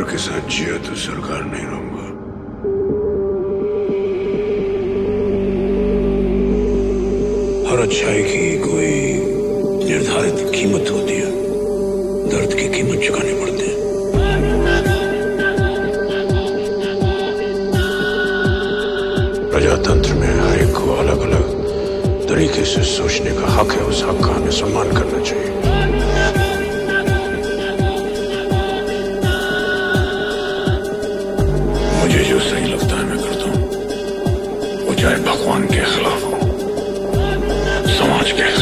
के साथ जिया तो सरकार नहीं रहूंगा। हर अच्छाई की कोई निर्धारित कीमत होती है, दर्द की कीमत चुकानी पड़ती है। प्रजातंत्र में हर एक को अलग अलग तरीके से सोचने का हक है, उस हक का हमें सम्मान करना चाहिए। मुझे जो सही लगता है मैं करता हूं, वो चाहे भगवान के खिलाफ हो, समाज के